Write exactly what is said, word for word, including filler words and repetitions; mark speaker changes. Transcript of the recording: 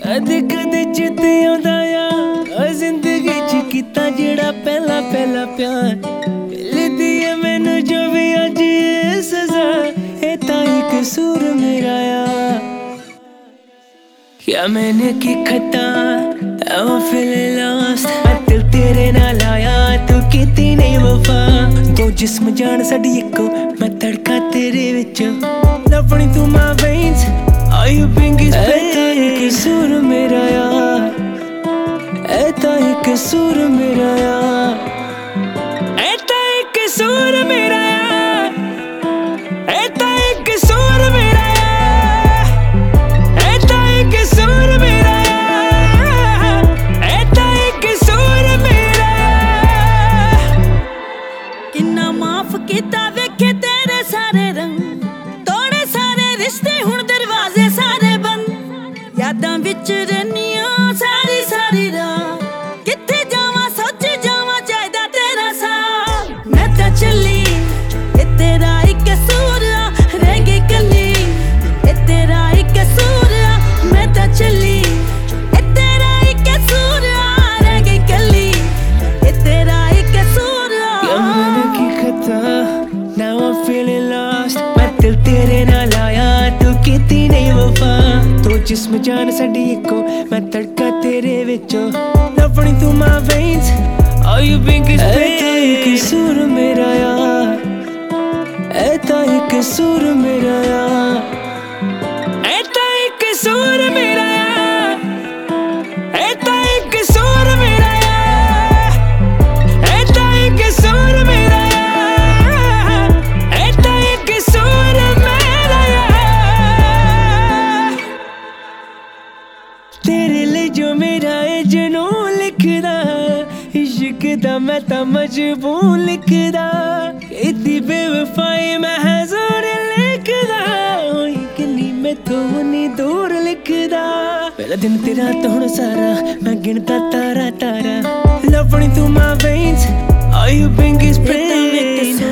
Speaker 1: कदे कदे चित्ते आउंदा आ जिंदगी च कीता जेड़ा पहला पहला प्यार मिलदी है मैनू जो भी अज ये सजा ए तां ही कसूर मेरा आ क्या मैंने की खता I'm feeling lost मैं दिल तेरे नाल आया तू कीती नहीं वफा दो जिस्म जान साडी इक्को मैं तड़का तेरे विचों लपनी तू my veins Are you being explained ए कसूर मेरा यार ए तां ही कसूर मेरा यार ए तां ही कसूर मेरा यार ए तां ही कसूर मेरा यार ए तां ही कसूर मेरा यार ए तां ही कसूर मेरा यार
Speaker 2: किन्ना माफ कीता वेखे तेरे सारे रंग तोड़े सारे रिश्ते हुण दरवाजे सारे बंद यादां विच रनियां सारी सारी रात किथे जावां सोच जावां चाहदा तेरा साथ मैं तां चली ए तेरा ही कसूर आ रह गई कली ए तेरा ही कसूर आ मैं तां चली ए तेरा ही कसूर आ रह गई कली ए तेरा ही कसूर आ
Speaker 1: क्या मैंने की खता Now I'm feeling lost मैं दिल तेरे नाल आया तू कीती नहीं वफा दो जिस्म जान साडी इक्को मैं तड़का तेरे विचों लपनी तू my veins Are you being explained ए तां ही कसूर मेरा यार ए तां ही कसूर मेरा यार ए तां ही कसूर मेरा यार ए तां ही कसूर मेरा यार ए तां ही कसूर मेरा यार ए तां ही कसूर मेरा यार तेरे लिए जो मेरा ए जुनून लिखदा इश्क दा मैं तां मजबूर लिखदा इदी बेवफाई मैं हज़ार लिखदा होई किन्नी मैथों नी दूर लिखदा पहला दिन तेरा तो हुण सारा मैं गिनदा तारा तारा लपनी तू my veins Are you being explained